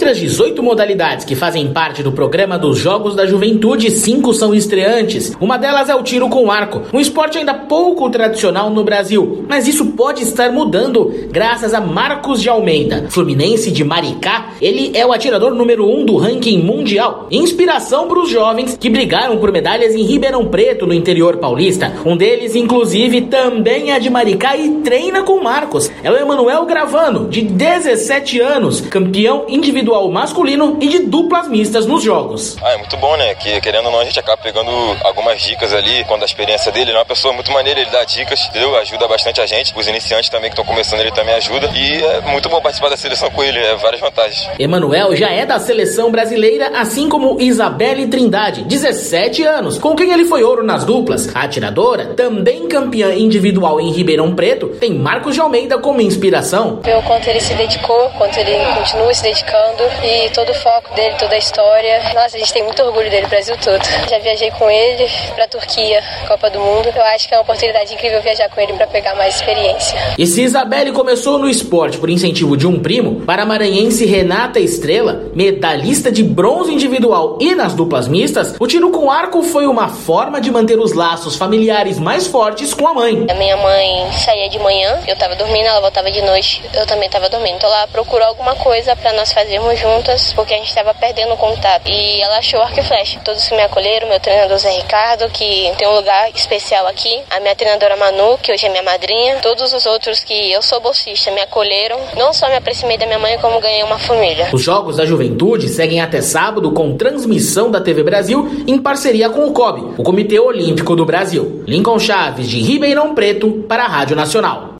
Entre as 18 modalidades que fazem parte do programa dos Jogos da Juventude, 5 são estreantes. Uma delas é o tiro com arco, um esporte ainda pouco tradicional no Brasil, mas isso pode estar mudando graças a Marcos de Almeida. Fluminense de Maricá, ele é o atirador número 1 do ranking mundial. Inspiração para os jovens que brigaram por medalhas em Ribeirão Preto, no interior paulista. Um deles, inclusive, também é de Maricá e treina com Marcos. É o Emanuel Gravano, de 17 anos, campeão individual masculino e de duplas mistas nos jogos. É muito bom, né? Que querendo ou não, a gente acaba pegando algumas dicas ali, quando a experiência dele, ele é uma pessoa muito maneira, ele dá dicas, entendeu? Ajuda bastante a gente. Os iniciantes também que estão começando, ele também ajuda. E é muito bom participar da seleção com ele, várias vantagens. Emanuel já é da seleção brasileira, assim como Isabelle Trindade, 17 anos, com quem ele foi ouro nas duplas. A atiradora, também campeã individual em Ribeirão Preto, tem Marcos de Almeida como inspiração. Ver o quanto ele se dedicou, quanto ele continua se dedicando e todo o foco dele, toda a história. Nossa, a gente tem muito orgulho dele, Brasil todo. Já viajei com ele pra Turquia, Copa do Mundo. Eu acho que é uma oportunidade incrível viajar com ele pra pegar mais experiência. E se Isabelle começou no esporte por incentivo de um primo, para a maranhense Renata Estrela, medalhista de bronze individual e nas duplas mistas, o tiro com arco foi uma forma de manter os laços familiares mais fortes com a mãe. A minha mãe saía de manhã, eu tava dormindo, ela voltava de noite, eu também tava dormindo. Então ela procurou alguma coisa pra nós fazermos juntas, porque a gente tava perdendo o contato. E ela achou arco e flecha. Todos que me acolheram, meu treinador Zé Ricardo, que tem um lugar especial aqui, a minha treinadora Manu, que hoje é minha madrinha, todos os outros que eu sou bolsista me acolheram. Não só me aproximei da minha mãe, como ganhei uma família. Os Jogos da Juventude seguem até sábado com transmissão da TV Brasil em parceria com o COB, o Comitê Olímpico do Brasil. Lincoln Chaves, de Ribeirão Preto, para a Rádio Nacional.